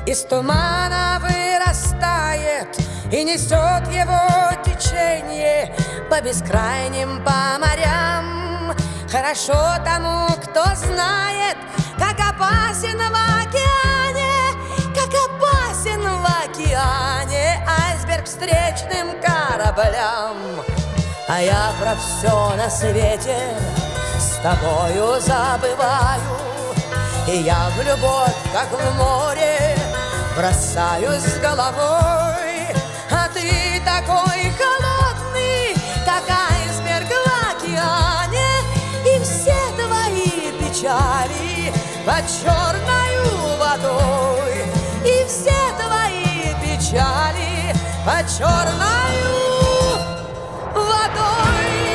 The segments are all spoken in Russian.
из тумана вырастает и несет его течение по бескрайним, по морям. Хорошо тому, кто знает, как опасен в океане, как опасен в океане айсберг встречным кораблям. А я про все на свете с тобою забываю, и я в любовь, как в море, бросаюсь с головой. А ты такой холодный, как айсберг в океане, и все твои печали под черною водой, и все твои печали под черною водой.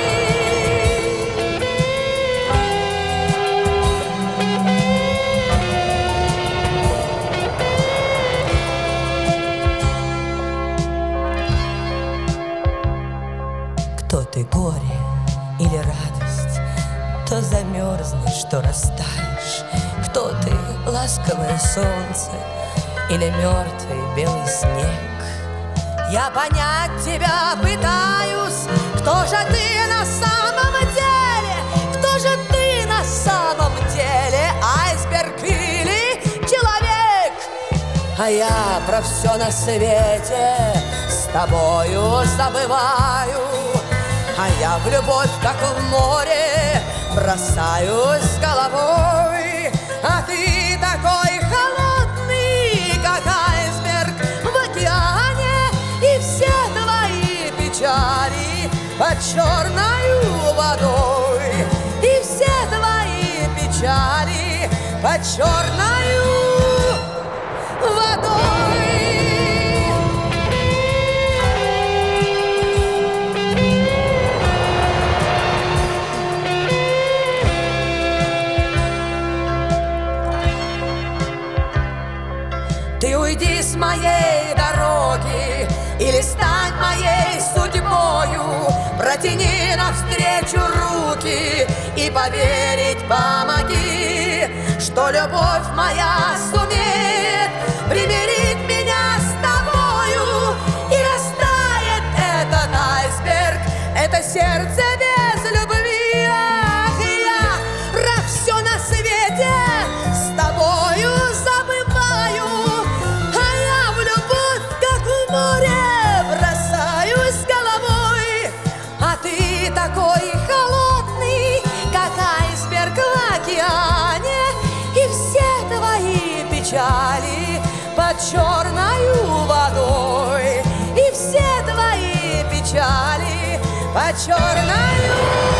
Кто ты, горе или радость? То замерзнешь, то растаешь. Кто ты, ласковое солнце или мертвый белый снег? Я понять тебя пытаюсь. Кто же ты на самом деле? Кто же ты на самом деле? Айсберг или человек? А я про все на свете с тобою забываю. А я в любовь, как в море, бросаюсь с головой. А ты такой холодный, как айсберг в океане, и все твои печали под черною водой, и все твои печали под черною водой. Ты уйди с моей дороги или стань моей судьбою, протяни навстречу руки и поверить помоги, что любовь моя сумеет примирить меня с тобою, и растает этот айсберг, это сердце без любви. Ах, я про все на свете с тобою забываю, а я в любовь, как в море, бросаюсь с головой. А ты такой холодный, как айсберг в океане, и все твои печали под черною водой, и все твои печали под черною